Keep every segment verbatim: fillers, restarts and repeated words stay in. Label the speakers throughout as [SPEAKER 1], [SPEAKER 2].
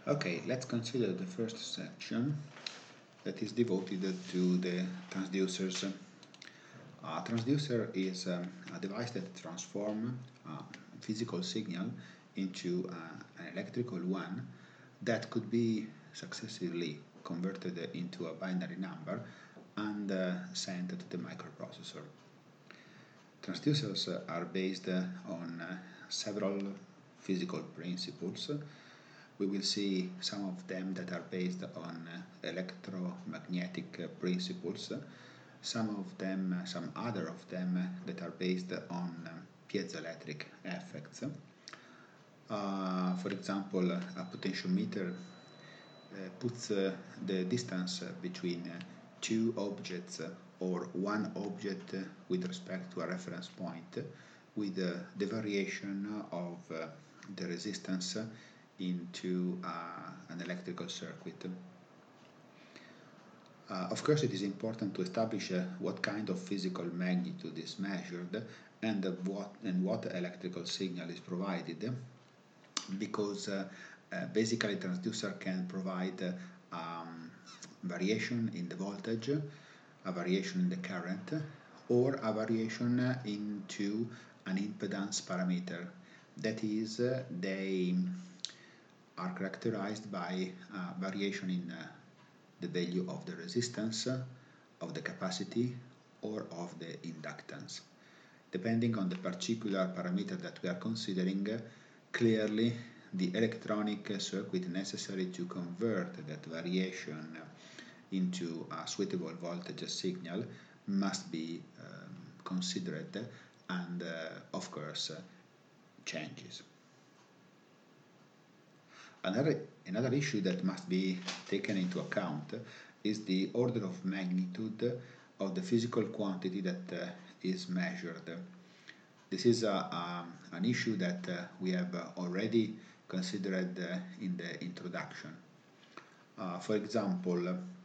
[SPEAKER 1] Okay, let's consider the first section that is devoted to the transducers. A transducer is um, a device that transforms a physical signal into uh, an electrical one that could be successively converted into a binary number and uh, sent to the microprocessor. Transducers are based on uh, several physical principles. We will see some of them that are based on uh, electromagnetic principles, some of them, some other of them that are based on uh, piezoelectric effects. Uh, for example, a potentiometer uh, puts uh, the distance between uh, two objects or one object with respect to a reference point with uh, the variation of uh, the resistance into uh, an electrical circuit. Uh, of course, it is important to establish uh, what kind of physical magnitude is measured and uh, what and what electrical signal is provided, because uh, uh, basically transducer can provide uh, um, variation in the voltage, a variation in the current, or a variation into an impedance parameter. That is, uh, they are characterized by uh, variation in uh, the value of the resistance, of the capacity, or of the inductance. Depending on the particular parameter that we are considering, clearly the electronic circuit necessary to convert that variation into a suitable voltage signal must be um, considered and, uh, of course, uh, changes. Another, another issue that must be taken into account is the order of magnitude of the physical quantity that uh, is measured. This is a, a, an issue that uh, we have already considered uh, in the introduction. Uh, for example,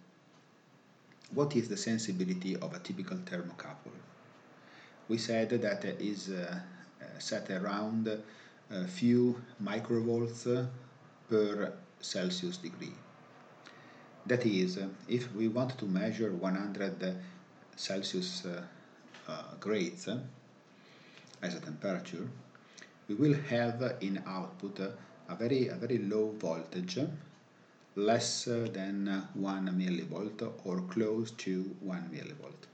[SPEAKER 1] what is the sensibility of a typical thermocouple? We said that it is uh, set around a few microvolts per Celsius degree. That is, if we want to measure one hundred Celsius uh, uh, grades uh, as a temperature, we will have in output a very, a very low voltage, less than one millivolt or close to one millivolt.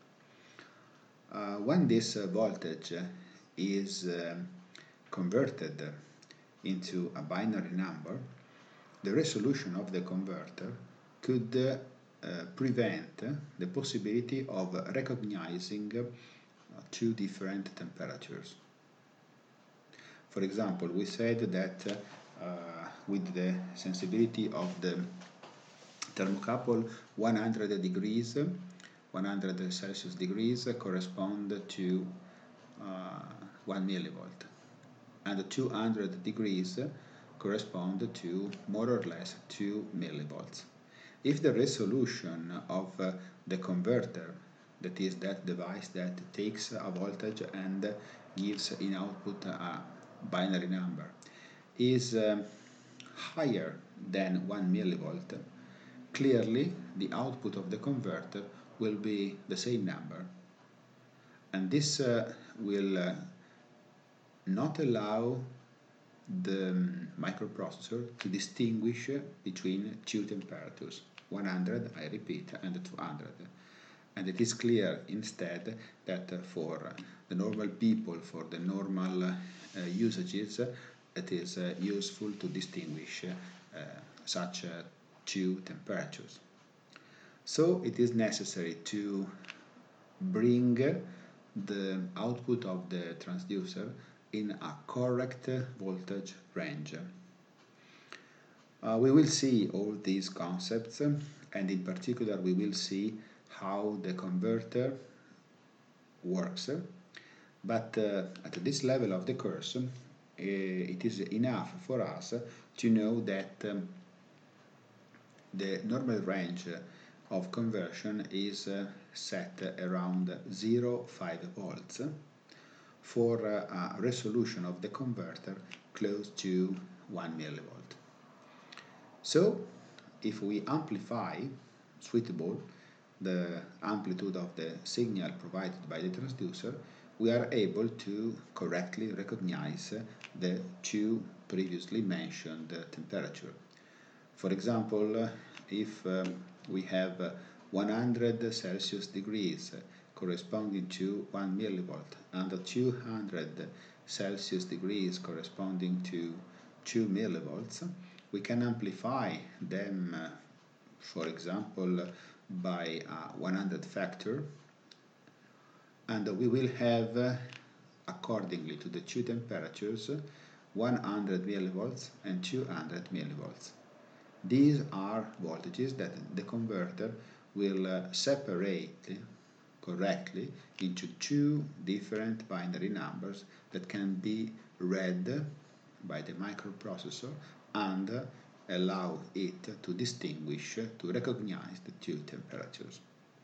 [SPEAKER 1] Uh, when this uh, voltage is uh, converted into a binary number, the resolution of the converter could uh, prevent the possibility of recognizing uh, two different temperatures. For example, we said that uh, with the sensibility of the thermocouple, one hundred degrees, one hundred Celsius degrees correspond to uh, one millivolt, and two hundred degrees correspond to more or less two millivolts. If the resolution of uh, the converter, that is that device that takes a voltage and gives in output a binary number, is um, higher than one millivolt, clearly the output of the converter will be the same number. And this uh, will uh, not allow the um, microprocessor to distinguish between two temperatures, one hundred, I repeat, and two hundred. And it is clear instead that uh, for the normal people, for the normal uh, usages, uh, it is uh, useful to distinguish uh, such uh, two temperatures. So it is necessary to bring the output of the transducer in a correct voltage range. Uh, we will see all these concepts, and in particular we will see how the converter works, but uh, at this level of the course uh, it is enough for us to know that um, the normal range of conversion is uh, set around zero point five volts for uh, a resolution of the converter close to one millivolt. So if we amplify suitable the amplitude of the signal provided by the transducer, we are able to correctly recognize the two previously mentioned temperatures. For example, if um, we have one hundred Celsius degrees corresponding to one millivolt and two hundred Celsius degrees corresponding to two millivolts, we can amplify them, uh, for example, by a one hundred factor, and we will have, uh, accordingly to the two temperatures, one hundred millivolts and two hundred millivolts. These are voltages that the converter will uh, separate correctly into two different binary numbers that can be read by the microprocessor and uh, allow it to distinguish, to recognize the two temperatures.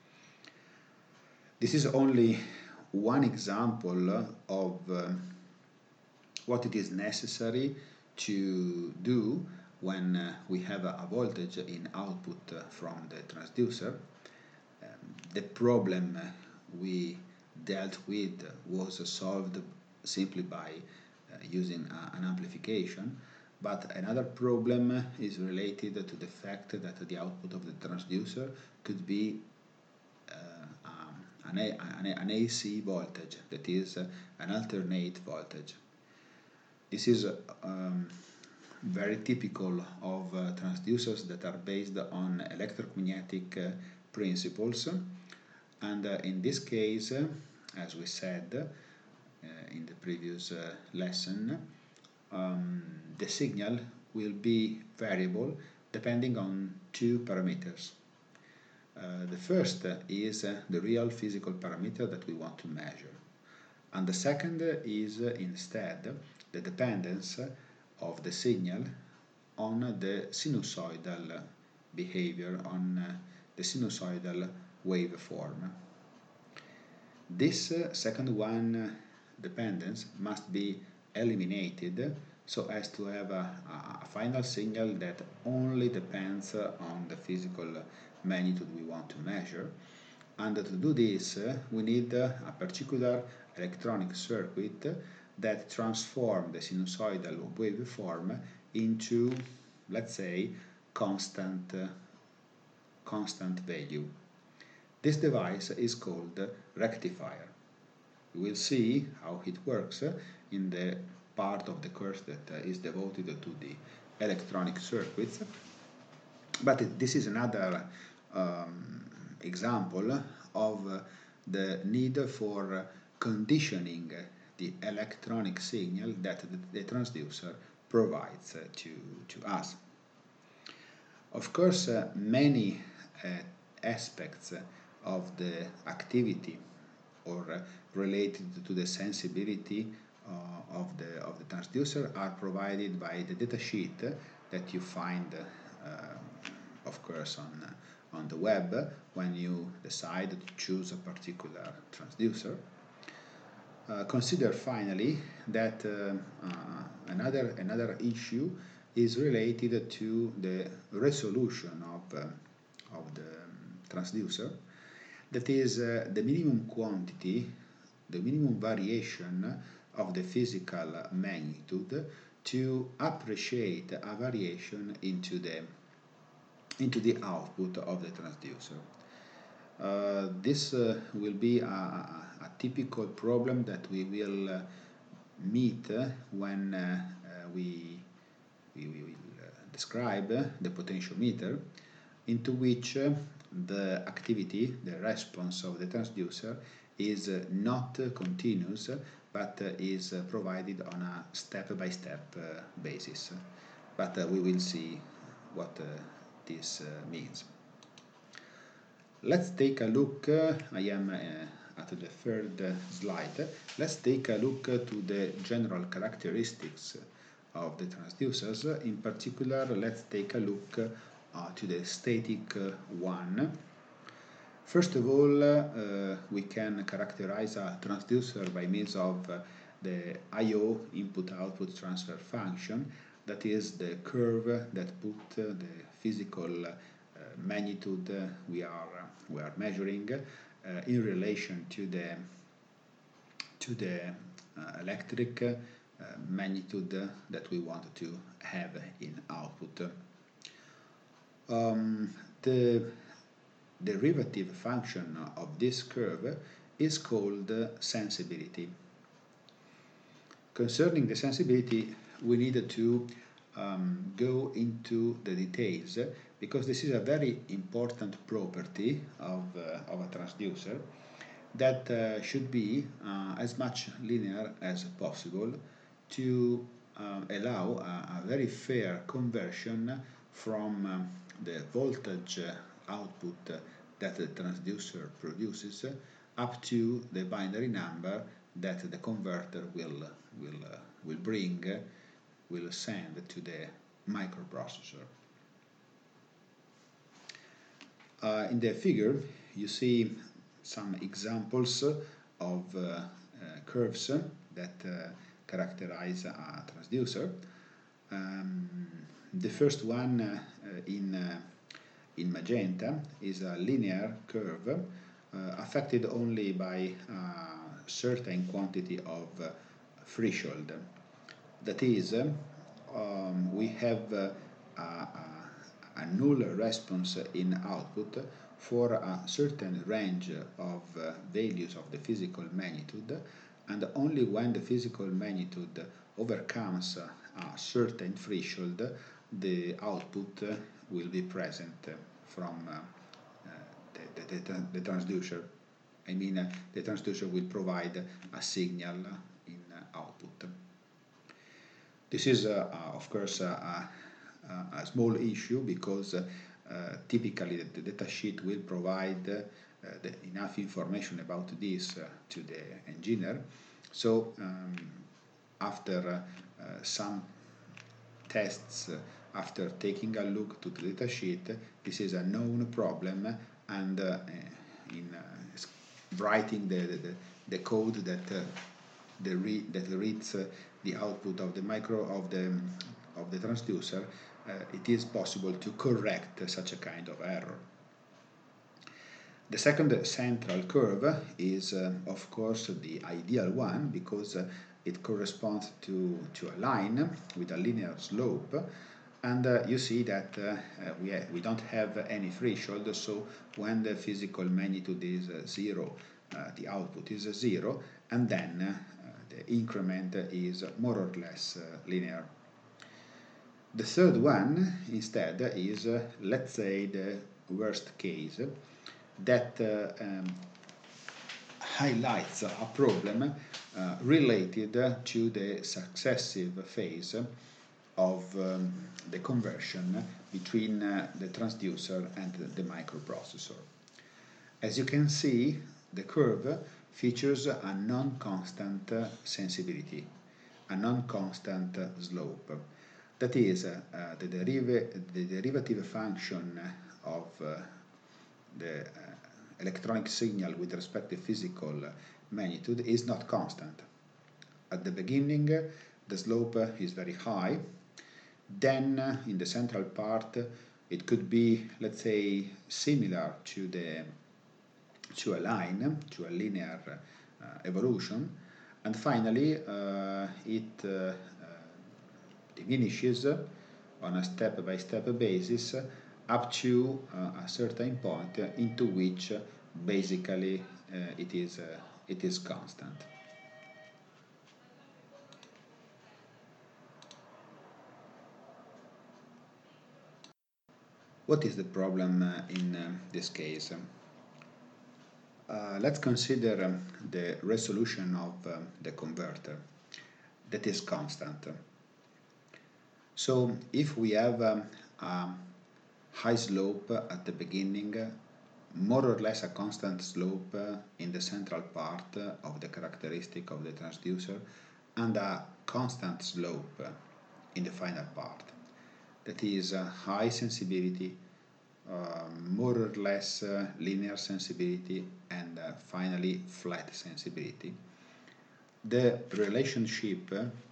[SPEAKER 1] This is only one example of uh, what it is necessary to do when uh, we have a, a voltage in output uh, from the transducer. Um, the problem uh, we dealt with was uh, solved simply by uh, using uh, an amplification, but another problem is related to the fact that the output of the transducer could be uh, um, an, a, an, an A C voltage, that is uh, an alternate voltage. This is um, very typical of uh, transducers that are based on electromagnetic uh, principles, and uh, in this case, uh, as we said uh, in the previous uh, lesson, um, the signal will be variable depending on two parameters. Uh, the first is uh, the real physical parameter that we want to measure, and the second is uh, instead the dependence of the signal on the sinusoidal behavior, on uh, the sinusoidal waveform. This uh, second one, uh, dependence, must be eliminated so as to have a, a final signal that only depends uh, on the physical magnitude we want to measure. And to do this, uh, we need uh, a particular electronic circuit that transforms the sinusoidal waveform into, let's say, constant, uh, constant value. This device is called rectifier. We will see how it works in the part of the course that uh, is devoted to the electronic circuits. But this is another um, example of uh, the need for conditioning the electronic signal that the, the transducer provides uh, to, to us. Of course, uh, many uh, aspects of the activity or uh, related to the sensibility uh, of the of the transducer are provided by the datasheet that you find, uh, of course, on uh, on the web when you decide to choose a particular transducer. Uh, consider finally that uh, uh, another another issue is related to the resolution of uh, of the transducer. That is uh, the minimum quantity, the minimum variation of the physical magnitude to appreciate a variation into the into the output of the transducer. Uh, this uh, will be a, a, a typical problem that we will uh, meet uh, when uh, uh, we, we, we will uh, describe uh, the potentiometer, into which uh, the activity, the response of the transducer is uh, not uh, continuous, but uh, is uh, provided on a step-by-step -step, uh, basis. But uh, we will see what uh, this uh, means. Let's take a look, uh, I am uh, at the third uh, slide, let's take a look uh, to the general characteristics of the transducers. In particular, let's take a look uh, to the static uh, one. First of all, uh, we can characterize a transducer by means of uh, the I O input-output transfer function, that is the curve that put uh, the physical uh, magnitude uh, we are uh, we are measuring uh, in relation to the to the uh, electric uh, magnitude uh, that we want to have in output. Um, the derivative function of this curve is called uh, sensibility. Concerning the sensibility, we need to um, go into the details because this is a very important property of, uh, of a transducer that uh, should be uh, as much linear as possible to uh, allow a, a very fair conversion from um, the voltage output that the transducer produces up to the binary number that the converter will will uh, will bring uh, will send to the microprocessor. Uh, in the figure you see some examples of uh, uh, curves that uh, characterize a transducer. Um, the first one uh, in uh, in magenta is a linear curve uh, affected only by a certain quantity of uh, threshold. That is, um, we have uh, a, a, a null response in output for a certain range of uh, values of the physical magnitude, and only when the physical magnitude overcomes a certain threshold, the output will be present from uh, uh, the, the, the, the transducer. I mean, uh, the transducer will provide a signal in uh, output. This is, uh, uh, of course, uh, a, a small issue because uh, uh, typically the data sheet will provide uh, the, enough information about this uh, to the engineer. So um, after uh, uh, some tests, uh, after taking a look to the data sheet, this is a known problem, and uh, in uh, writing the, the, the code that uh, the re that reads uh, the output of the micro of the of the transducer, uh, it is possible to correct uh, such a kind of error. The second central curve is, uh, of course, the ideal one because uh, it corresponds to, to a line with a linear slope, and uh, you see that uh, uh, we, ha we don't have any threshold, so when the physical magnitude is uh, zero, uh, the output is uh, zero, and then uh, the increment is more or less uh, linear. The third one, instead, is, uh, let's say, the worst case, that uh, um, highlights a problem uh, related to the successive phase of um, the conversion between uh, the transducer and the microprocessor. As you can see, the curve features a non-constant uh, sensibility, a non-constant uh, slope. That is, uh, uh, the, deriv the derivative function of uh, the uh, electronic signal with respect to physical magnitude is not constant. At the beginning, the slope is very high. Then, uh, in the central part, it could be, let's say, similar to the to a line, to a linear uh, evolution, and finally, uh, it uh, uh, diminishes on a step-by-step basis up to uh, a certain point into which uh, basically uh, it is uh, it is constant. What is the problem uh, in uh, this case? Uh, let's consider um, the resolution of um, the converter that is constant. So if we have um, a high slope at the beginning, more or less a constant slope in the central part of the characteristic of the transducer, and a constant slope in the final part. That is a high sensibility, uh, more or less uh, linear sensibility, and uh, finally flat sensibility. The relationship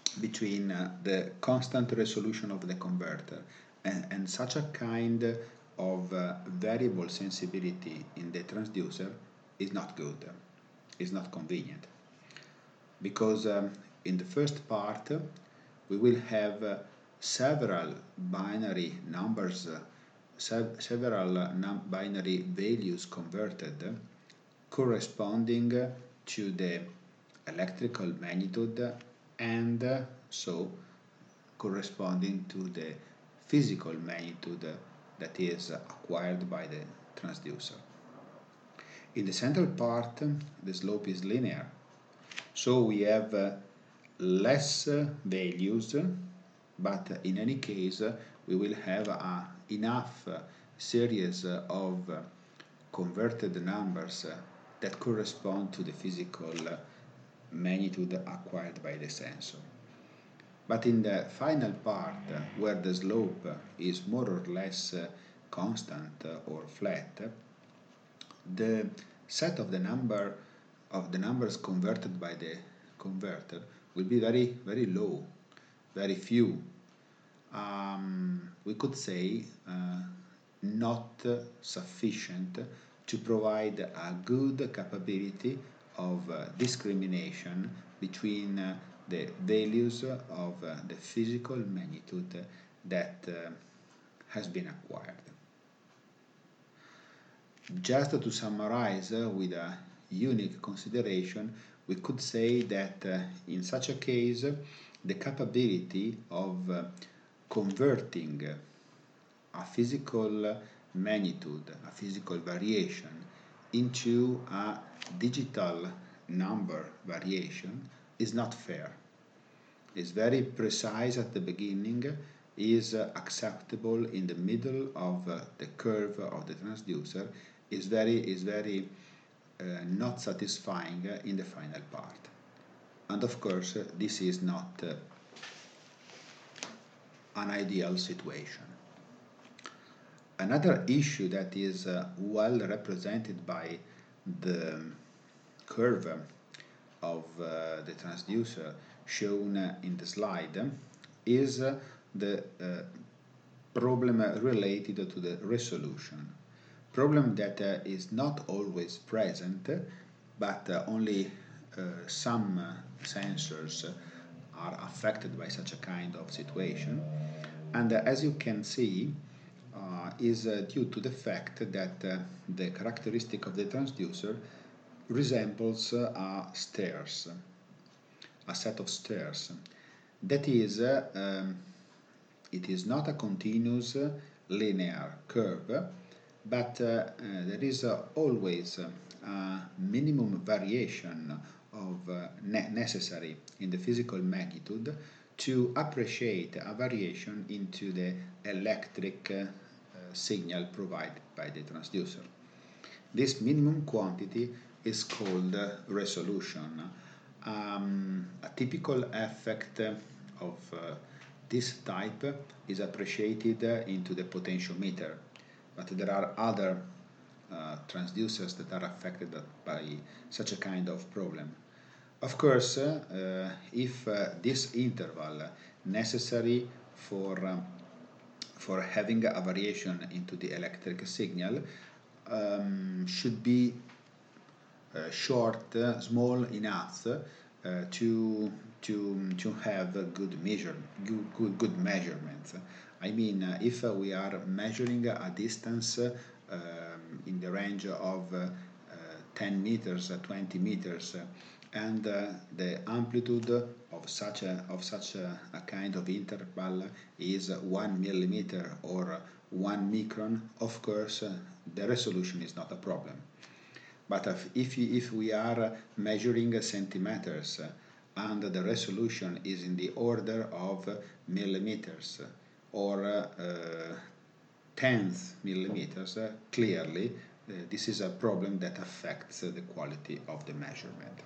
[SPEAKER 1] between uh, the constant resolution of the converter and, and such a kind of uh, variable sensibility in the transducer is not good, is not convenient. Because um, in the first part uh, we will have uh, several binary numbers, uh, sev several uh, num binary values converted uh, corresponding uh, to the electrical magnitude and uh, so corresponding to the physical magnitude uh, that is acquired by the transducer. In the central part, the slope is linear, so we have uh, less uh, values, but in any case uh, we will have uh, enough uh, series uh, of uh, converted numbers uh, that correspond to the physical uh, magnitude acquired by the sensor. But in the final part, uh, where the slope uh, is more or less uh, constant uh, or flat, the set of the number of the numbers converted by the converter will be very very low, very few. Um, we could say uh, not uh, sufficient to provide a good capability of uh, discrimination between uh, the values of uh, the physical magnitude that uh, has been acquired. Just to summarize uh, with a unique consideration, we could say that uh, in such a case the capability of uh, converting a physical magnitude, a physical variation, into a digital number variation is not fair. It's very precise at the beginning, is uh, acceptable in the middle of uh, the curve of the transducer, is very, is very uh, not satisfying uh, in the final part. And of course, uh, this is not uh, an ideal situation. Another issue that is uh, well represented by the curve of uh, the transducer shown uh, in the slide is uh, the uh, problem related to the resolution. Problem that uh, is not always present, but uh, only uh, some uh, sensors are affected by such a kind of situation. And uh, as you can see, uh, is uh, due to the fact that uh, the characteristic of the transducer resembles uh, a stairs, a set of stairs. That is, uh, um, it is not a continuous uh, linear curve, but uh, uh, there is uh, always uh, a minimum variation of uh, ne necessary in the physical magnitude to appreciate a variation into the electric uh, signal provided by the transducer. This minimum quantity is called uh, resolution. Um, a typical effect of uh, this type is appreciated uh, into the potentiometer, but there are other uh, transducers that are affected by such a kind of problem. Of course, uh, if uh, this interval necessary for um, for having a variation into the electric signal um, should be uh, short, uh, small enough uh, to to to have good measure good good, good measurements. I mean, uh, if uh, we are measuring a distance uh, um, in the range of uh, uh, ten meters, uh, twenty meters, uh, and uh, the amplitude of such a of such a, a kind of interval is one millimeter or one micron, of course uh, the resolution is not a problem. But if if, if we are measuring centimeters uh, and the resolution is in the order of millimeters or uh, tenth millimeters, uh, clearly uh, this is a problem that affects uh, the quality of the measurement.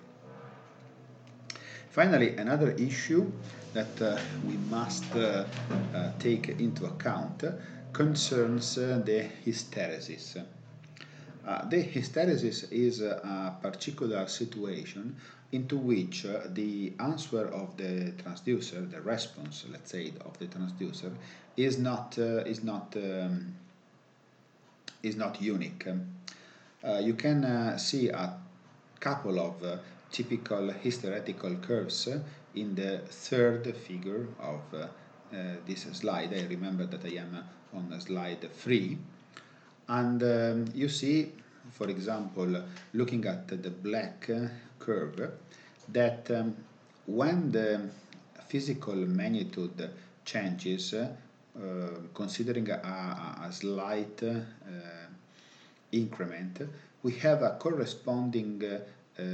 [SPEAKER 1] Finally, another issue that uh, we must uh, uh, take into account concerns uh, the hysteresis. Uh, the hysteresis is a, a particular situation into which uh, the answer of the transducer, the response, let's say, of the transducer, is not uh, is not um, is not unique. Um, uh, you can uh, see a couple of uh, typical hysteretical curves uh, in the third figure of uh, uh, this slide. I remember that I am uh, on slide three. And um, you see, for example, looking at the black uh, curve, that um, when the physical magnitude changes, uh, considering a, a, a slight uh, increment, we have a corresponding uh,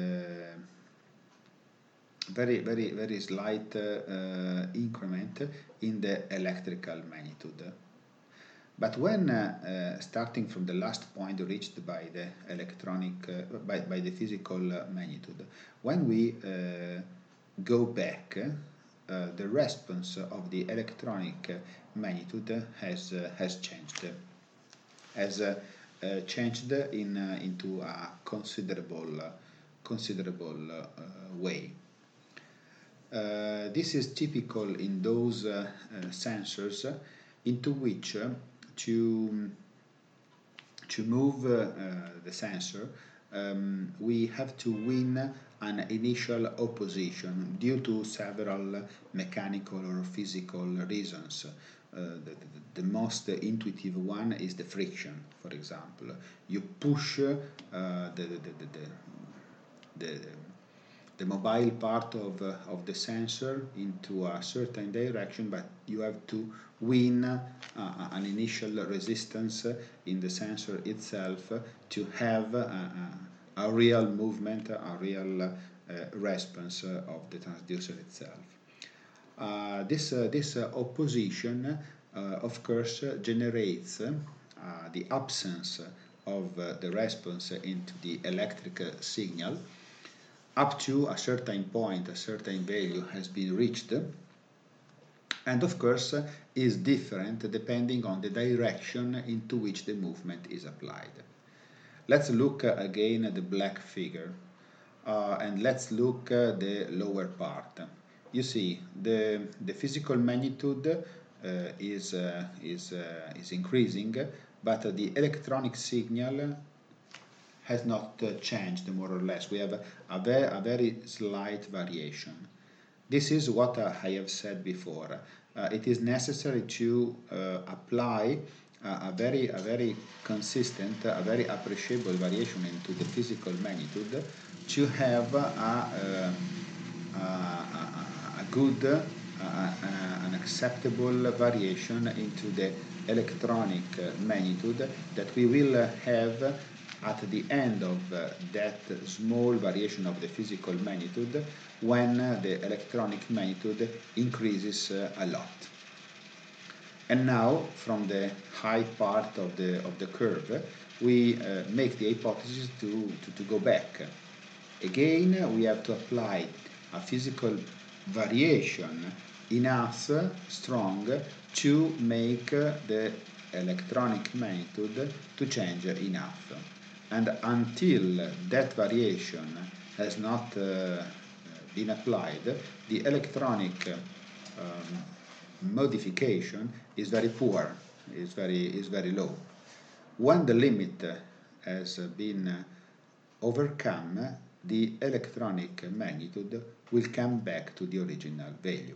[SPEAKER 1] very, very, very slight uh, increment in the electrical magnitude. But when, uh, uh, starting from the last point reached by the electronic, uh, by, by the physical uh, magnitude, when we uh, go back, uh, the response of the electronic magnitude has uh, has changed, has uh, uh, changed in uh, into a considerable uh, considerable uh, way. Uh, this is typical in those uh, uh, sensors into which uh, to to move uh, uh, the sensor um, we have to win an initial opposition due to several mechanical or physical reasons. Uh, the, the, the most intuitive one is the friction, for example. You push uh, the, the, the, the, the the mobile part of, uh, of the sensor into a certain direction, but you have to win uh, an initial resistance in the sensor itself to have uh, a real movement, a real uh, response of the transducer itself. Uh, this uh, this uh, opposition, uh, of course, uh, generates uh, the absence of uh, the response into the electric signal. Up to a certain point, a certain value has been reached, and of course is different depending on the direction into which the movement is applied. Let's look again at the black figure, uh, and let's look at the lower part. You see, the, the physical magnitude uh, is, uh, is, uh, is increasing, but the electronic signal has not uh, changed more or less. We have a, a, very, a very slight variation. This is what uh, I have said before. Uh, it is necessary to uh, apply uh, a very, a very consistent, a very appreciable variation into the physical magnitude to have a, a, a, a good, a, an acceptable variation into the electronic magnitude that we will have at the end of uh, that small variation of the physical magnitude when uh, the electronic magnitude increases uh, a lot. And now, from the high part of the, of the curve, we uh, make the hypothesis to, to, to go back. Again, we have to apply a physical variation enough strong to make uh, the electronic magnitude to change enough. And until that variation has not uh, been applied, the electronic um, modification is very poor, is very, is very low. When the limit has been overcome, the electronic magnitude will come back to the original value.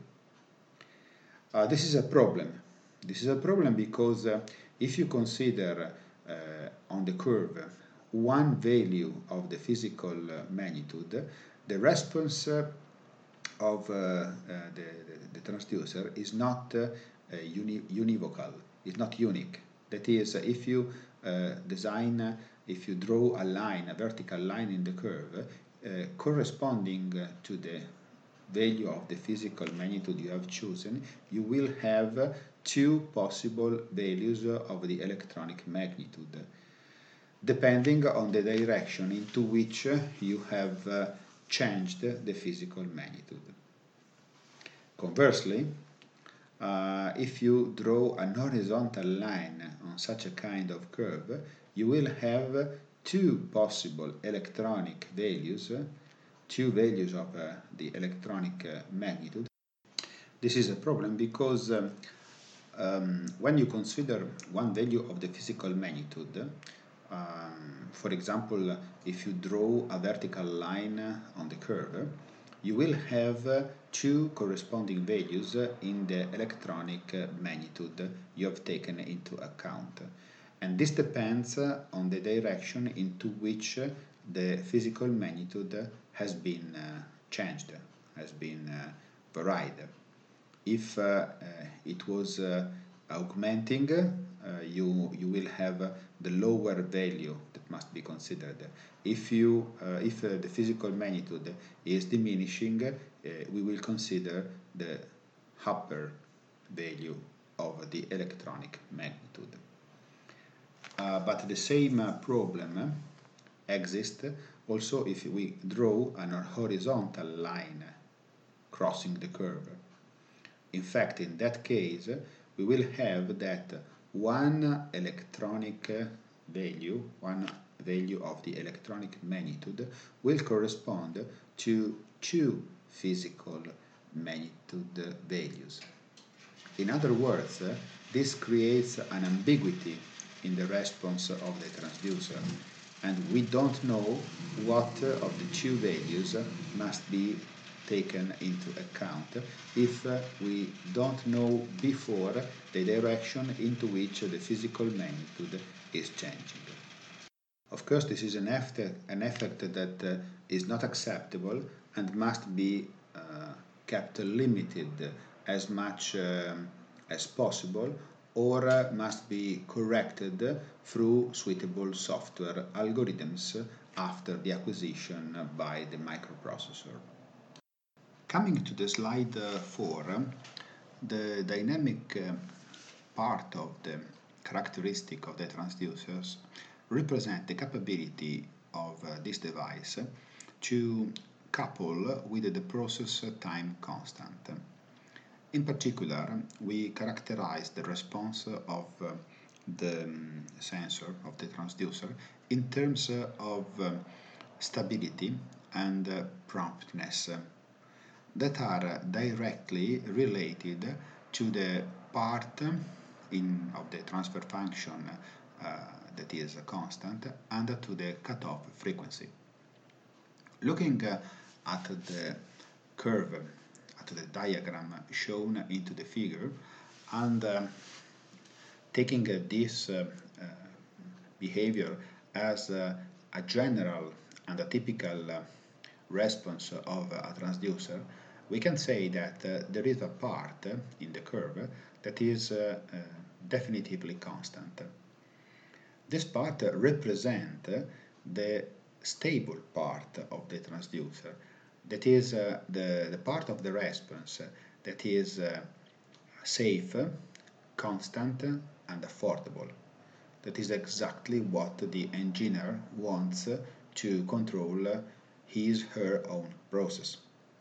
[SPEAKER 1] Uh, this is a problem. This is a problem because uh, if you consider uh, on the curve one value of the physical uh, magnitude, the response uh, of uh, uh, the, the, the transducer is not uh, uni univocal, is not unique. That is, uh, if you uh, design, uh, if you draw a line, a vertical line in the curve, uh, corresponding uh, to the value of the physical magnitude you have chosen, you will have two possible values of the electronic magnitude, depending on the direction into which you have uh, changed the physical magnitude. Conversely, uh, if you draw an horizontal line on such a kind of curve, you will have two possible electronic values, uh, two values of uh, the electronic uh, magnitude. This is a problem because um, um, when you consider one value of the physical magnitude, um, for example, if you draw a vertical line on the curve, you will have uh, two corresponding values in the electronic uh, magnitude you have taken into account. And this depends uh, on the direction into which uh, the physical magnitude has been uh, changed, has been uh, varied. If uh, uh, it was uh, augmenting, uh, you, you will have uh, the lower value that must be considered. If, you, uh, if uh, the physical magnitude is diminishing, uh, we will consider the upper value of the electronic magnitude. Uh, but the same uh, problem exists also if we draw an horizontal line crossing the curve. In fact, in that case, we will have that one electronic value, one value of the electronic magnitude will correspond to two physical magnitude values. In other words, this creates an ambiguity in the response of the transducer, and we don't know what of the two values must be taken into account if uh, we don't know before the direction into which the physical magnitude is changing. Of course, this is an effect, an effect that uh, is not acceptable and must be uh, kept limited as much um, as possible, or uh, must be corrected through suitable software algorithms after the acquisition by the microprocessor. Coming to the slide uh, four, the dynamic uh, part of the characteristic of the transducers represent the capability of uh, this device to couple with the process time constant. In particular, we characterize the response of uh, the um, sensor, of the transducer, in terms uh, of um, stability and uh, promptness that are directly related to the part in, of the transfer function uh, that is constant and to the cutoff frequency. Looking uh, at the curve, at the diagram shown into the figure, and uh, taking uh, this uh, uh, behavior as uh, a general and a typical uh, response of a transducer, we can say that uh, there is a part uh, in the curve that is uh, uh, definitively constant. This part uh, represents uh, the stable part of the transducer, that is uh, the, the part of the response uh, that is uh, safe, constant, and affordable. That is exactly what the engineer wants to control his her own process.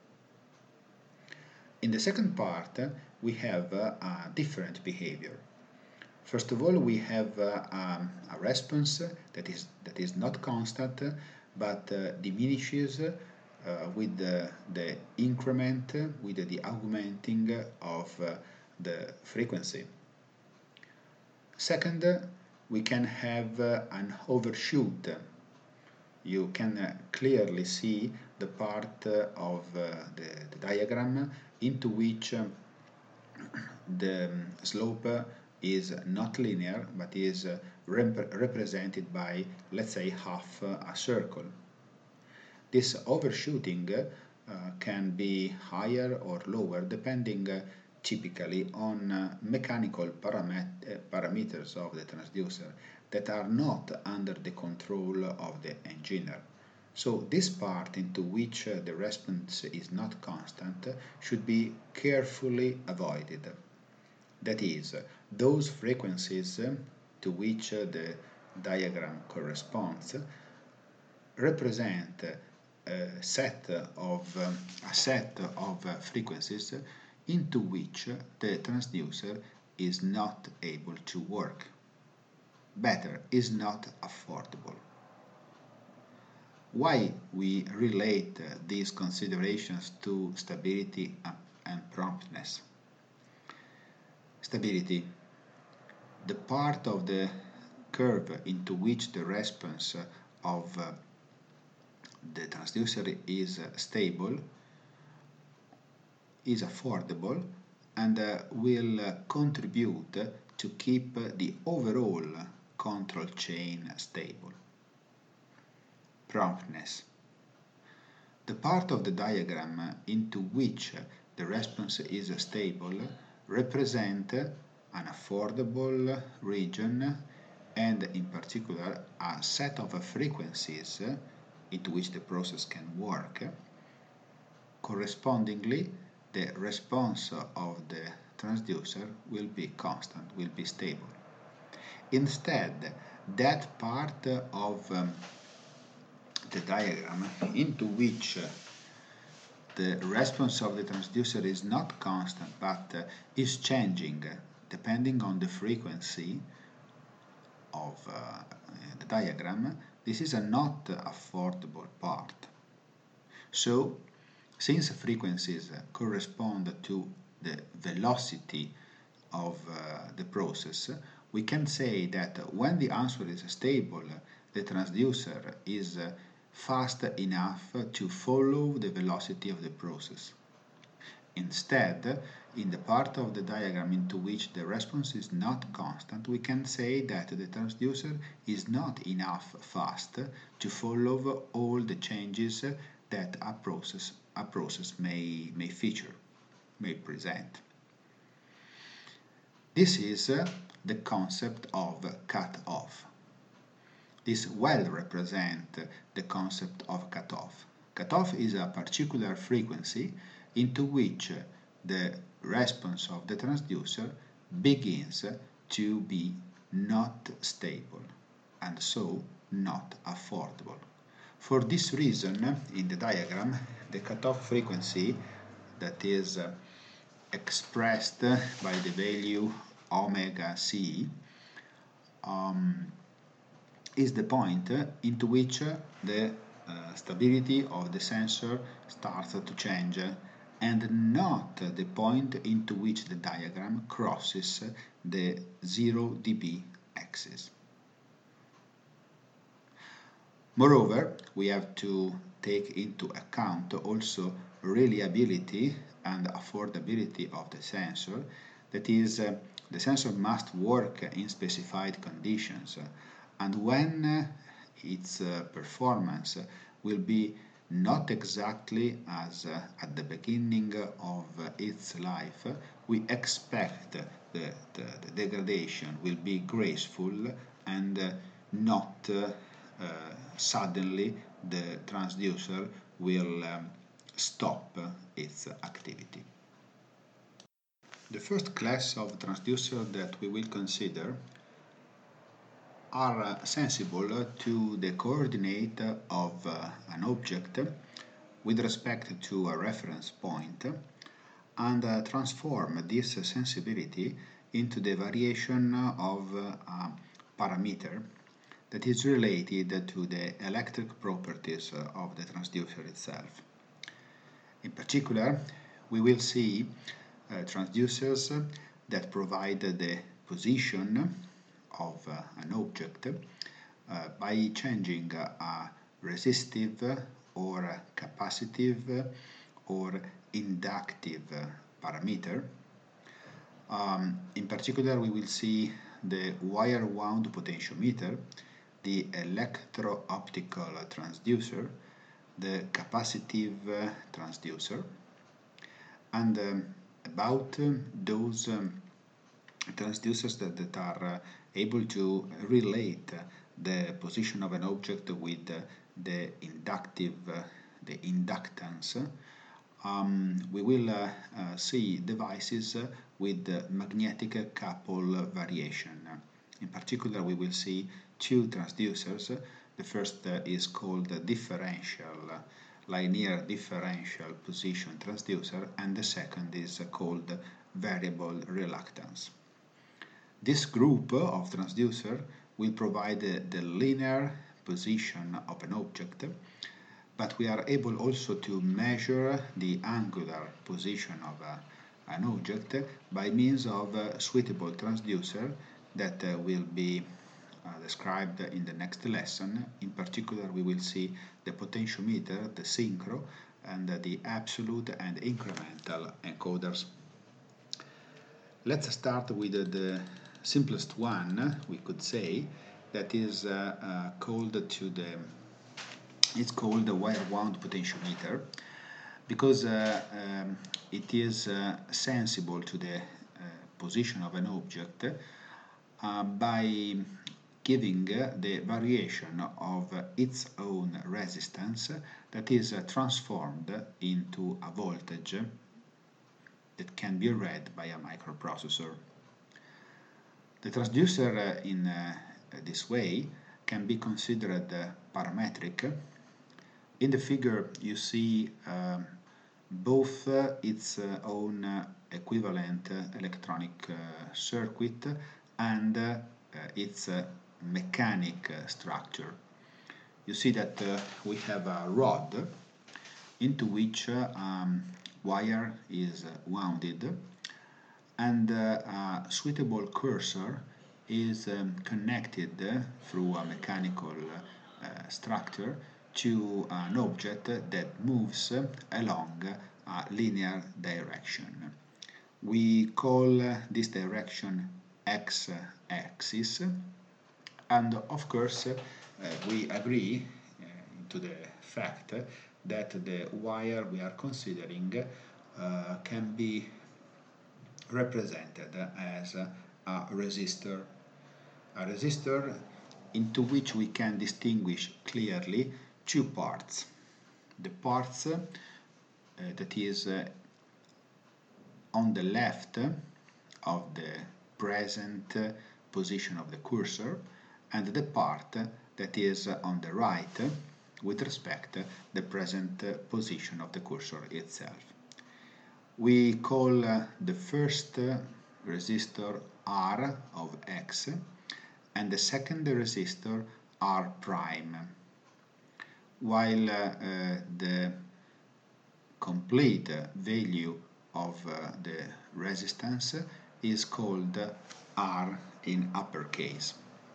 [SPEAKER 1] In the second part, we have uh, a different behavior. First of all, we have uh, um, a response that is, that is not constant, but uh, diminishes uh, with the, the increment, with the augmenting of uh, the frequency. Second, we can have uh, an overshoot. You can uh, clearly see the part uh, of uh, the, the diagram into which uh, the um, slope is not linear, but is uh, rep represented by, let's say, half uh, a circle. This overshooting uh, can be higher or lower depending uh, typically on uh, mechanical paramet uh, parameters of the transducer that are not under the control of the engineer. So this part into which uh, the response is not constant uh, should be carefully avoided. That is, uh, those frequencies uh, to which uh, the diagram corresponds represent a set of um, a set of uh, frequencies into which the transducer is not able to work. Better, is not affordable. why we relate uh, these considerations to stability and promptness. Stability. The part of the curve into which the response of uh, the transducer is uh, stable is affordable and uh, will uh, contribute to keep uh, the overall control chain stable. Promptness. The part of the diagram into which the response is stable represent an affordable region and in particular a set of frequencies into which the process can work. Correspondingly, the response of the transducer will be constant, will be stable. Instead, that part of um, the diagram into which uh, the response of the transducer is not constant but uh, is changing uh, depending on the frequency of uh, the diagram, this is a not affordable part. So, since frequencies correspond to the velocity of uh, the process, we can say that when the answer is stable, the transducer is uh, fast enough to follow the velocity of the process. Instead, in the part of the diagram into which the response is not constant, we can say that the transducer is not enough fast to follow all the changes that a process, a process may, may feature, may present. This is uh, the concept of cutoff. This well represents the concept of cutoff. Cutoff is a particular frequency into which the response of the transducer begins to be not stable and so not affordable. For this reason, in the diagram, the cutoff frequency that is uh, expressed by the value omega c um, is the point into which the uh, stability of the sensor starts to change and not the point into which the diagram crosses the zero dB axis. Moreover, we have to take into account also reliability and affordability of the sensor. That is, uh, the sensor must work in specified conditions, and when uh, its uh, performance will be not exactly as uh, at the beginning of uh, its life, we expect the, the, the degradation will be graceful and uh, not uh, uh, suddenly the transducer will um, stop its activity. The first class of transducer that we will consider are uh, sensible to the coordinate of uh, an object with respect to a reference point and uh, transform this sensibility into the variation of uh, a parameter that is related to the electric properties of the transducer itself. In particular, we will see uh, transducers that provide the position of uh, an object uh, by changing a resistive or capacitive or inductive parameter. Um, in particular, we will see the wire wound potentiometer, the electro-optical transducer, the capacitive transducer, and um, about um, those um, transducers that, that are uh, able to relate the position of an object with uh, the inductive, uh, the inductance. Um, we will uh, uh, see devices uh, with uh, magnetic couple variation. In particular, we will see two transducers. The first uh, is called the differential, uh, linear differential position transducer, and the second is uh, called variable reluctance. This group of transducer will provide uh, the linear position of an object, but we are able also to measure the angular position of a, an object by means of a suitable transducer that uh, will be uh, described in the next lesson. In particular, we will see the potentiometer, the synchro, and uh, the absolute and incremental encoders. Let's start with uh, the simplest one, we could say, that is uh, uh, called to the it's called the wire wound potentiometer, because uh, um, it is uh, sensible to the uh, position of an object uh, by giving uh, the variation of uh, its own resistance that is uh, transformed into a voltage that can be read by a microprocessor. The transducer uh, in uh, this way can be considered uh, parametric. In the figure you see um, both uh, its uh, own uh, equivalent uh, electronic uh, circuit and uh, uh, its uh, mechanic uh, structure. You see that uh, we have a rod into which uh, um, wire is uh, wounded, and uh, a suitable cursor is um, connected uh, through a mechanical uh, structure to an object that moves uh, along a linear direction. We call uh, this direction x-axis, and of course uh, we agree uh, to the fact that the wire we are considering uh, can be represented as a, a resistor. A resistor into which we can distinguish clearly two parts. The parts uh, that is uh, on the left of the present uh, position of the cursor, and the part that is uh, on the right uh, with respect to the present uh, position of the cursor itself. We call uh, the first uh, resistor R of X and the second resistor R prime, while uh, uh, the complete value of uh, the resistance is called R in uppercase.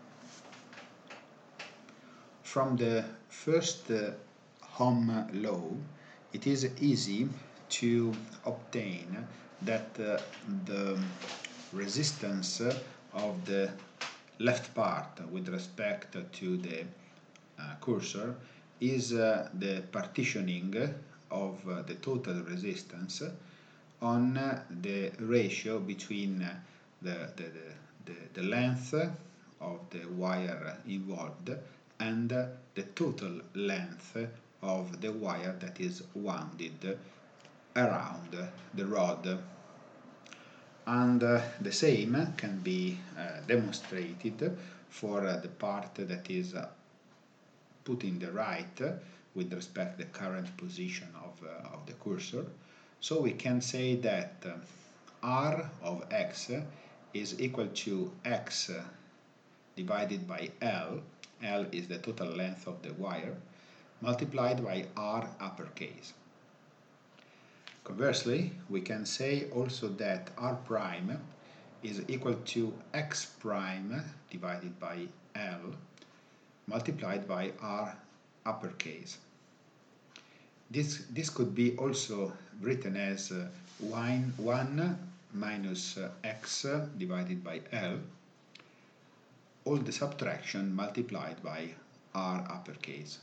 [SPEAKER 1] From the first uh, Ohm law, it is easy to obtain that uh, the resistance of the left part with respect to the uh, cursor is uh, the partitioning of uh, the total resistance on uh, the ratio between uh, the, the, the, the length of the wire involved and uh, the total length of the wire that is wounded around the rod. And uh, the same can be uh, demonstrated for uh, the part that is uh, put in the right uh, with respect to the current position of, uh, of the cursor. So we can say that uh, R of X is equal to X divided by L. L is the total length of the wire, multiplied by R uppercase. Conversely, we can say also that R prime is equal to X prime divided by L multiplied by R uppercase. This, this could be also written as uh, one minus uh, X divided by L, all the subtraction multiplied by R uppercase.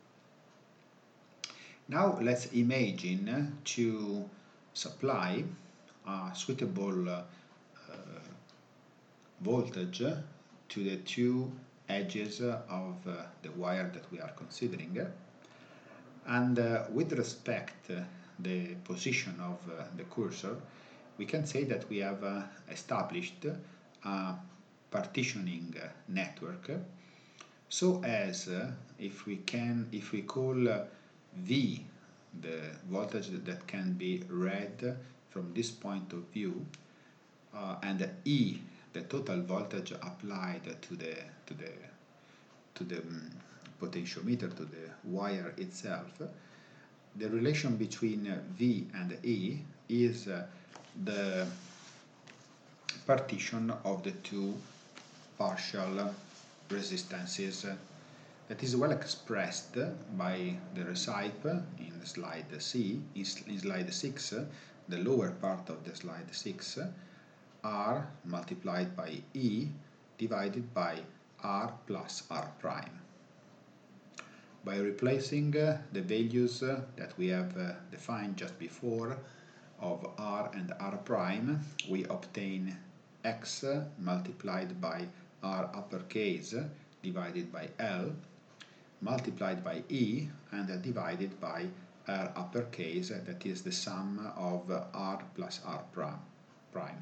[SPEAKER 1] Now let's imagine to supply a suitable uh, uh, voltage to the two edges of uh, the wire that we are considering, and uh, with respect to the position of uh, the cursor, we can say that we have uh, established a partitioning network, so as uh, if we can if we call uh, V the voltage that can be read from this point of view, uh, and E the total voltage applied to the to the to the um, potentiometer to the wire itself, the relation between uh, V and E is uh, the partition of the two partial resistances. That is well expressed by the recipe in slide C, in slide six, the lower part of the slide six, R multiplied by E divided by R plus R prime. By replacing uh, the values uh, that we have uh, defined just before of R and R prime, we obtain X multiplied by R uppercase divided by L multiplied by E and uh, divided by R uppercase, that is the sum of uh, R plus R prime. prime.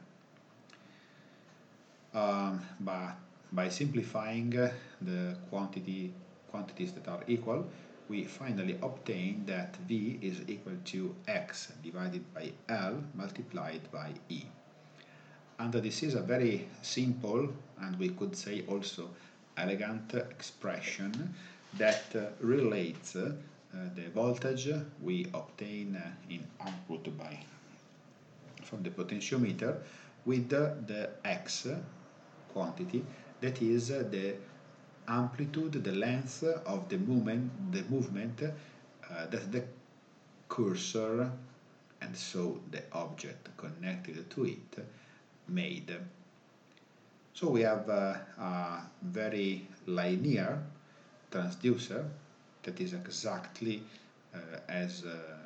[SPEAKER 1] Um, but by simplifying uh, the quantity quantities that are equal, we finally obtain that V is equal to X divided by L multiplied by E. And this is a very simple, and we could say also elegant expression that uh, relates uh, the voltage we obtain uh, in output by from the potentiometer with uh, the X quantity, that is uh, the amplitude, the length of the movement, the movement uh, that the cursor and so the object connected to it made. So we have uh, a very linear transducer that is exactly uh, as uh,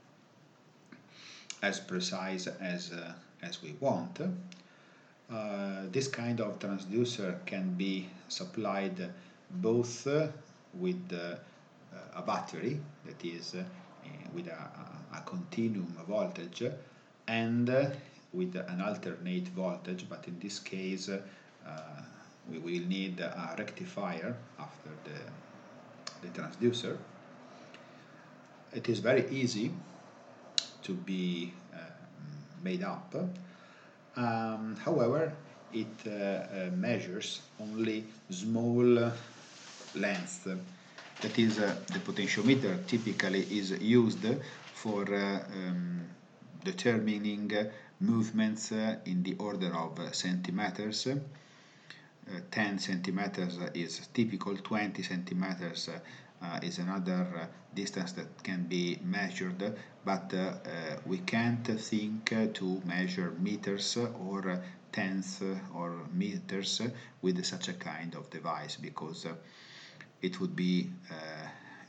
[SPEAKER 1] as precise as uh, as we want. Uh, this kind of transducer can be supplied both uh, with uh, a battery, that is uh, with a, a continuum voltage, and uh, with an alternate voltage, but in this case uh, we will need a rectifier after the, the transducer. It is very easy to be uh, made up. Um, however, it uh, uh, measures only small length. That is, uh, the potentiometer typically is used for uh, um, determining uh, movements uh, in the order of uh, centimeters. Uh, ten centimeters is typical, twenty centimeters uh, Uh, is another uh, distance that can be measured, but uh, uh, we can't think uh, to measure meters or uh, tenths or meters with such a kind of device, because uh, it would be uh,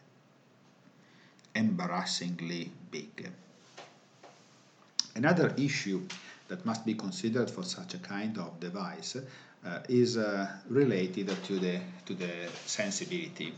[SPEAKER 1] embarrassingly big. Another issue that must be considered for such a kind of device uh, is uh, related to the to the sensibility.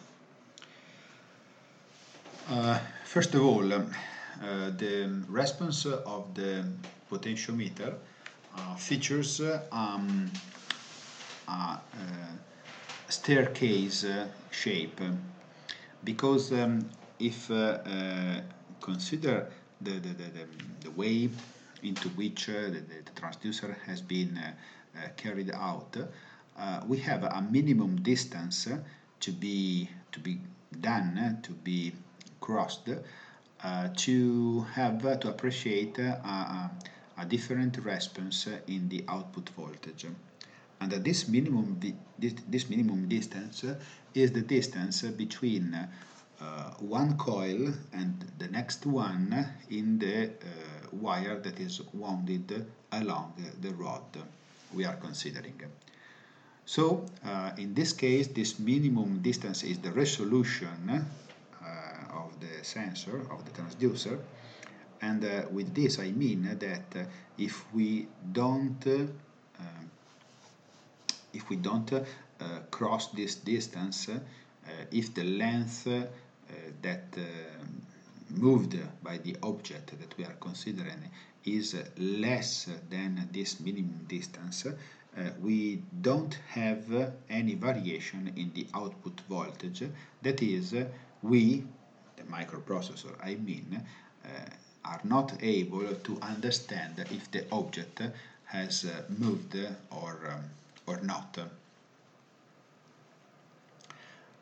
[SPEAKER 1] Uh, first of all, um, uh, the response of the potentiometer uh, features uh, um, a, a staircase uh, shape, because um, if uh, uh, consider the, the, the, the way into which uh, the, the transducer has been uh, uh, carried out, uh, we have a minimum distance to be to be done, to be crossed, uh, to have uh, to appreciate uh, a, a different response in the output voltage. And uh, this minimum this, this minimum distance is the distance between uh, one coil and the next one in the uh, wire that is wounded along the rod we are considering. So uh, in this case, this minimum distance is the resolution of the sensor, of the transducer, and uh, with this I mean that uh, if we don't uh, if we don't uh, cross this distance, uh, if the length uh, that uh, moved by the object that we are considering is less than this minimum distance, uh, we don't have any variation in the output voltage. That is, we, the microprocessor I mean, uh, are not able to understand if the object has uh, moved or, um, or not.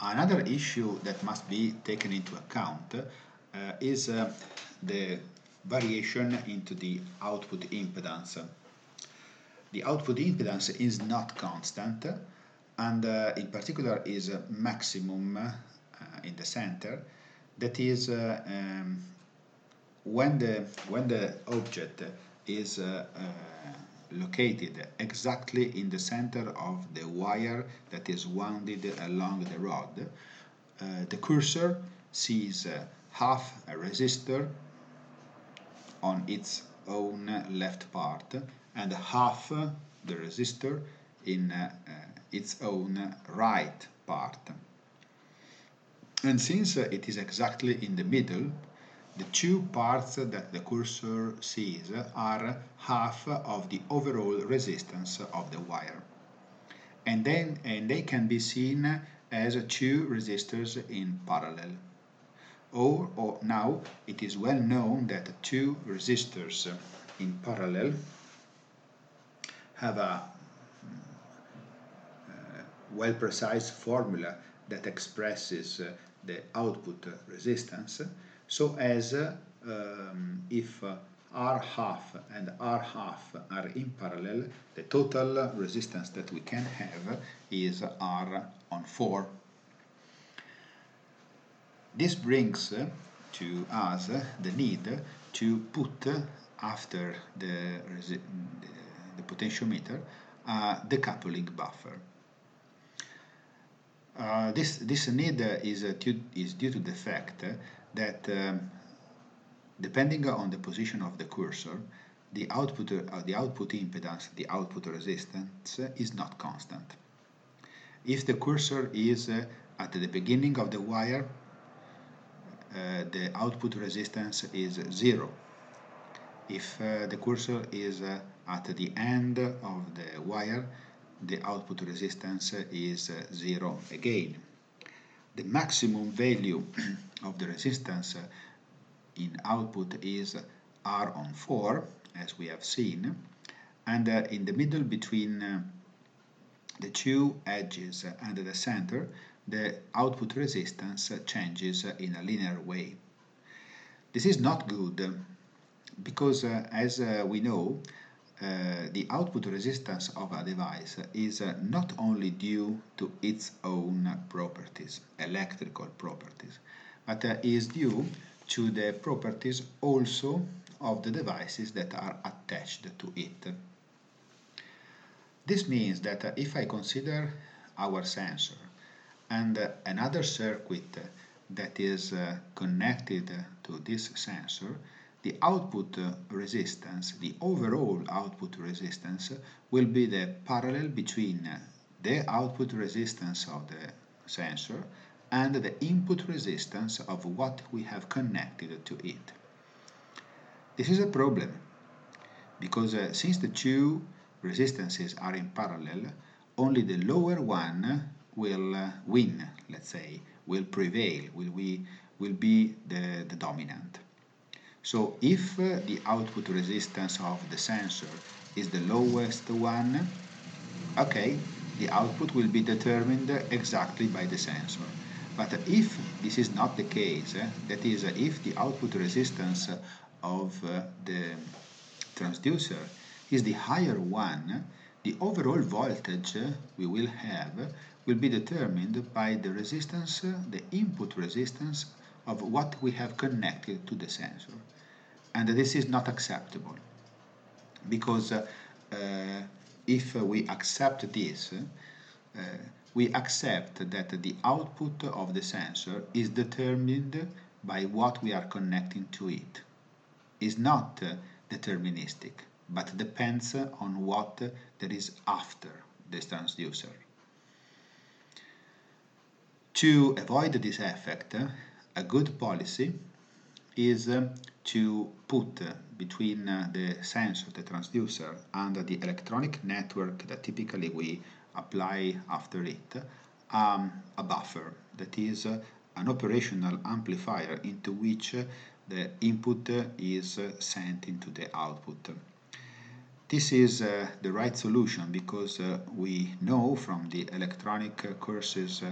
[SPEAKER 1] Another issue that must be taken into account uh, is uh, the variation into the output impedance. The output impedance is not constant, and uh, in particular is a maximum uh, in the center. That is uh, um, when the when the object is uh, uh, located exactly in the center of the wire that is wounded along the rod, uh, the cursor sees uh, half a resistor on its own left part and half the resistor in uh, uh, its own right part. And since uh, it is exactly in the middle, the two parts that the cursor sees are half of the overall resistance of the wire. And then and they can be seen as two resistors in parallel. Or, or now it is well known that two resistors in parallel have a uh, well precise formula that expresses uh, the output resistance, so as uh, um, if uh, R half and R half are in parallel, the total resistance that we can have is R on four. This brings uh, to us uh, the need to put uh, after the, the, the potentiometer a decoupling buffer. Uh, this, this need is, uh, due, is due to the fact that um, depending on the position of the cursor, the output, uh, the output impedance, the output resistance is not constant. If the cursor is uh, at the beginning of the wire, uh, the output resistance is zero. If uh, the cursor is uh, at the end of the wire, the output resistance is uh, zero again. The maximum value of the resistance in output is R on four, as we have seen, and uh, in the middle between uh, the two edges and the center, the output resistance changes in a linear way. This is not good because, uh, as uh, we know, uh, the output resistance of a device is uh, not only due to its own properties, electrical properties, but uh, is due to the properties also of the devices that are attached to it. This means that uh, if I consider our sensor and uh, another circuit that is uh, connected to this sensor, the output uh, resistance, the overall output resistance, will be the parallel between uh, the output resistance of the sensor and the input resistance of what we have connected to it. This is a problem because uh, since the two resistances are in parallel, only the lower one will uh, win, let's say, will prevail, will, we, will be the, the dominant. So if uh, the output resistance of the sensor is the lowest one, okay, the output will be determined exactly by the sensor. But if this is not the case, uh, that is, uh, if the output resistance of uh, the transducer is the higher one, the overall voltage we will have will be determined by the resistance, the input resistance of what we have connected to the sensor. And this is not acceptable because uh, uh, if we accept this, uh, we accept that the output of the sensor is determined by what we are connecting to it. It's not uh, deterministic, but depends on what there is after the transducer. To avoid this effect, a good policy is uh, to put uh, between uh, the sensor, the transducer, and the electronic network that typically we apply after it, um, a buffer, that is uh, an operational amplifier into which uh, the input uh, is uh, sent into the output. This is uh, the right solution because uh, we know from the electronic uh, courses uh,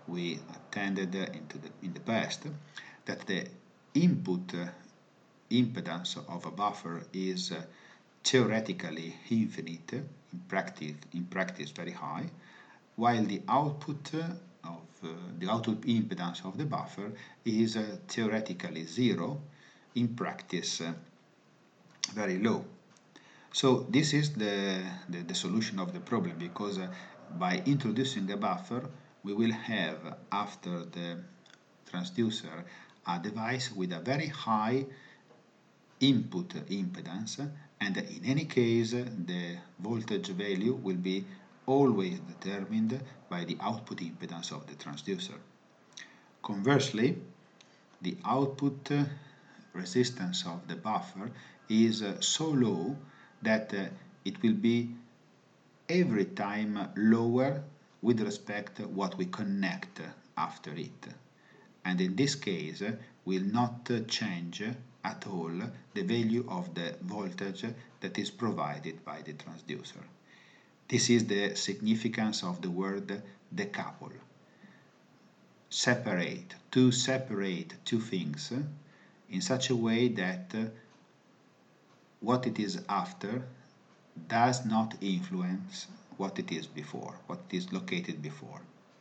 [SPEAKER 1] we attended into the, in the past, that the input uh, impedance of a buffer is uh, theoretically infinite, in practice, in practice very high, while the output uh, of uh, the output impedance of the buffer is uh, theoretically zero, in practice uh, very low. So this is the, the, the solution of the problem, because uh, by introducing a buffer we will have after the transducer a device with a very high input impedance, and in any case the voltage value will be always determined by the output impedance of the transducer. Conversely, the output resistance of the buffer is so low that it will be every time lower with respect to what we connect after it, and in this case will not change at all the value of the voltage that is provided by the transducer. This is the significance of the word decouple. Separate, to separate two things in such a way that what it is after does not influence what it is before, what it is located before.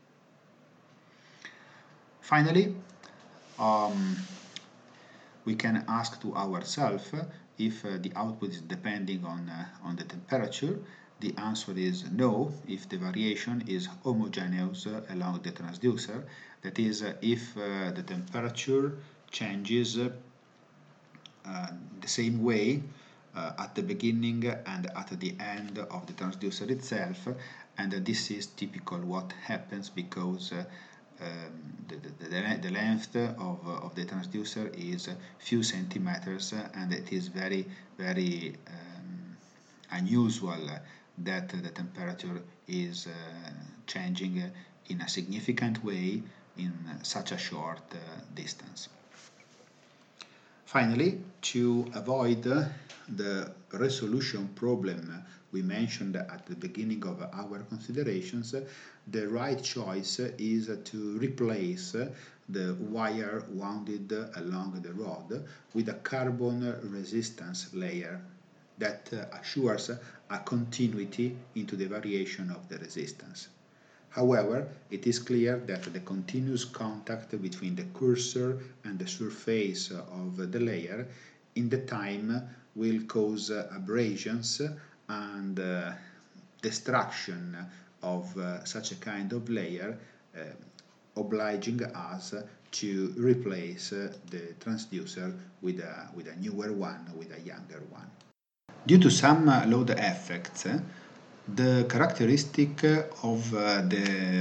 [SPEAKER 1] Finally, um, we can ask to ourselves if uh, the output is depending on, uh, on the temperature. The answer is no, if the variation is homogeneous uh, along the transducer, that is, uh, if uh, the temperature changes uh, uh, the same way uh, at the beginning and at the end of the transducer itself, and uh, this is typical what happens because uh, Um, the, the, the length of, of the transducer is a few centimeters, and it is very very um, unusual that the temperature is uh, changing in a significant way in such a short uh, distance. Finally, to avoid the resolution problem we mentioned at the beginning of our considerations, the right choice is to replace the wire wounded along the rod with a carbon resistance layer that assures a continuity into the variation of the resistance. However, it is clear that the continuous contact between the cursor and the surface of the layer in the time will cause abrasions and uh, destruction of uh, such a kind of layer, uh, obliging us to replace uh, the transducer with a, with a newer one, with a younger one. Due to some uh, load effects, uh, the characteristic of uh, the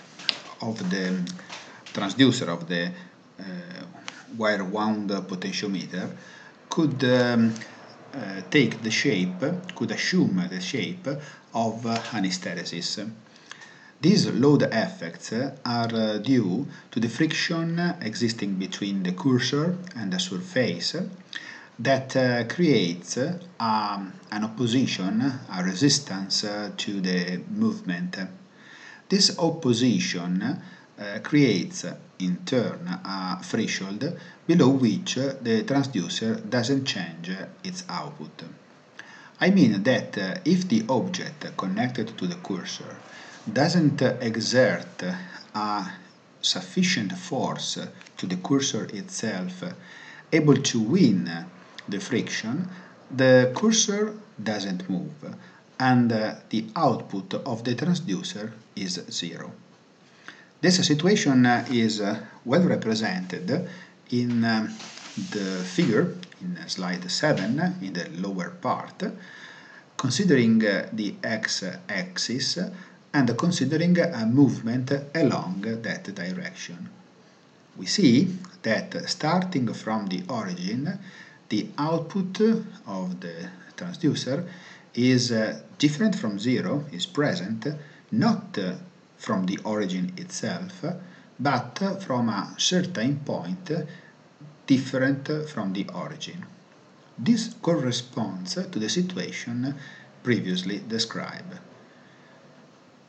[SPEAKER 1] of the transducer of the uh, wire wound potentiometer could um, uh, take the shape, could assume the shape of uh, an hysteresis. These load effects are uh, due to the friction existing between the cursor and the surface that uh, creates uh, um, an opposition, a resistance uh, to the movement. This opposition uh, creates in turn a threshold below which the transducer doesn't change its output. I mean that uh, if the object connected to the cursor doesn't exert a sufficient force to the cursor itself able to win the friction, the cursor doesn't move, and uh, the output of the transducer is zero. This situation uh, is uh, well represented in uh, the figure in slide seven, in the lower part, considering uh, the x-axis and considering a movement along that direction. We see that starting from the origin, the output of the transducer is uh, different from zero, is present, not uh, from the origin itself, but uh, from a certain point uh, different from the origin. This corresponds to the situation previously described.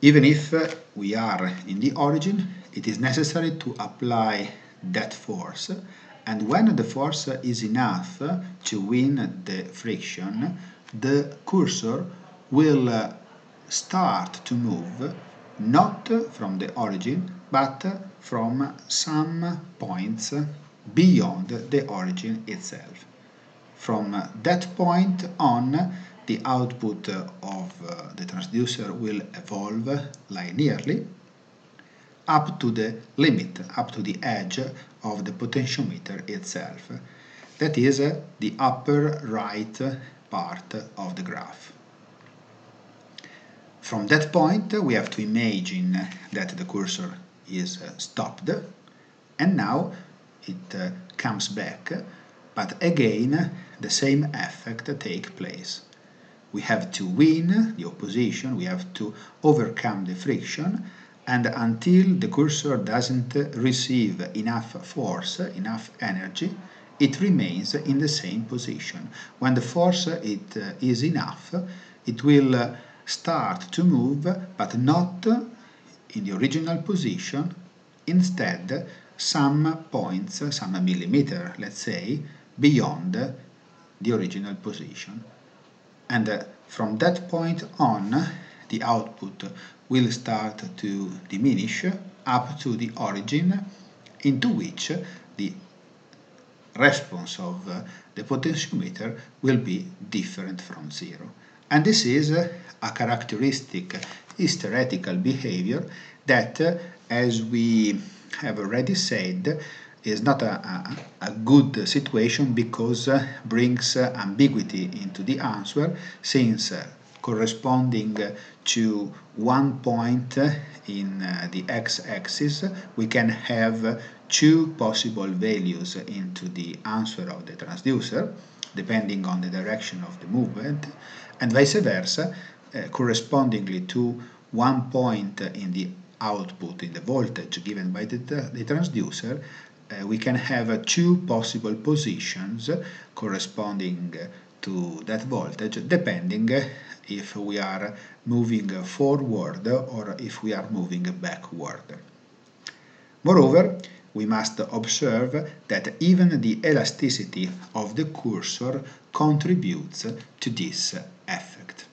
[SPEAKER 1] Even if uh, we are in the origin, it is necessary to apply that force, and when the force is enough to win the friction, the cursor will uh, start to move not from the origin but from some points beyond the origin itself. From that point on, the output of uh, the transducer will evolve linearly up to the limit, up to the edge of the potentiometer itself. That is uh, the upper right part of the graph. From that point, we have to imagine that the cursor is uh, stopped, and now it uh, comes back, but again the same effect takes place. We have to win the opposition, we have to overcome the friction, and until the cursor doesn't receive enough force, enough energy, it remains in the same position. When the force it, uh, is enough, it will uh, start to move, but not in the original position. Instead, some points, some millimeter, let's say, beyond the original position. And uh, from that point on, the output will start to diminish up to the origin, into which the response of uh, the potentiometer will be different from zero. And this is uh, a characteristic hysteretical behavior that, uh, as we have already said, is not a, a, a good situation, because uh, brings uh, ambiguity into the answer, since uh, corresponding to one point in uh, the x-axis, we can have two possible values into the answer of the transducer, depending on the direction of the movement, and vice versa, uh, correspondingly to one point in the output, in the voltage given by the, the transducer, uh, we can have uh, two possible positions corresponding to that voltage, depending if we are moving forward or if we are moving backward. Moreover, we must observe that even the elasticity of the cursor contributes to this effect.